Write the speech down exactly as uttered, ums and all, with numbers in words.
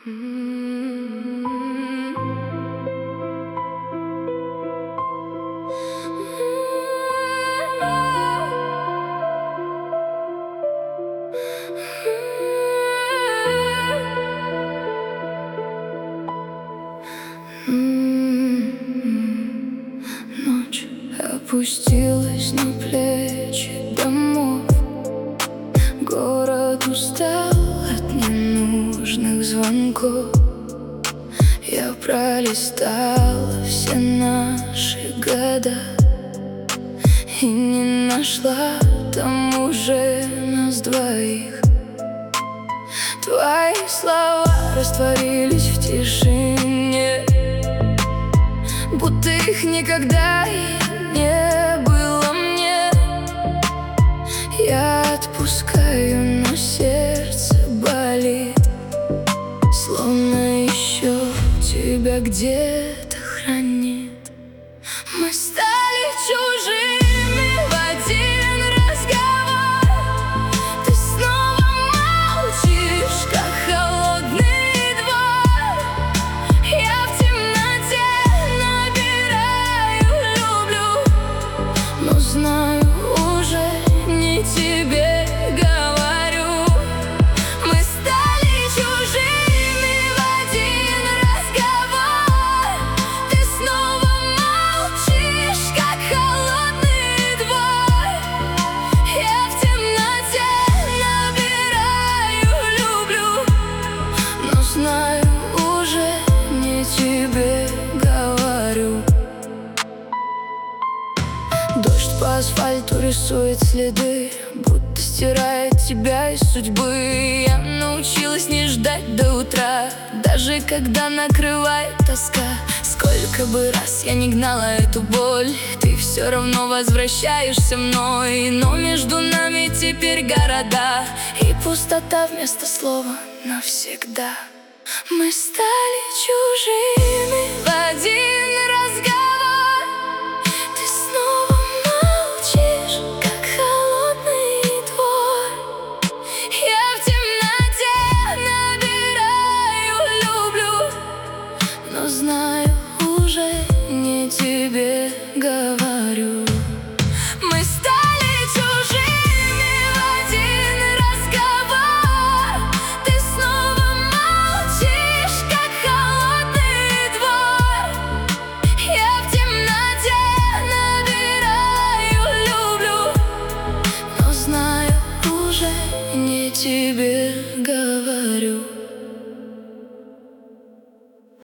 Ночь опустилась на плечи домов. Город устал от ненужных звонков. Я пролистала все наши года и не нашла там уже нас двоих. Твои слова растворились в тишине, будто их никогда и не было мне. Я отпускаю, но сердце болит, словно еще тебя где-то хранит. Мы стали чужими в один разговор. Ты снова молчишь, как холодный двор. Я в темноте набираю «люблю», но знаю, уже не тебе говорю. Мы стали чужими в один разговор. Ты снова молчишь, как холодный двор. Я в темноте набираю «люблю», но знаю, уже не тебе говорю. Дождь по асфальту рисует следы, будто стирает тебя из судьбы. Я научилась не ждать до утра, даже когда накрывает тоска. Сколько бы раз я не гнала эту боль, ты все равно возвращаешься мной. Но между нами теперь города и пустота вместо слова навсегда. Мы стали чужими в один разговор.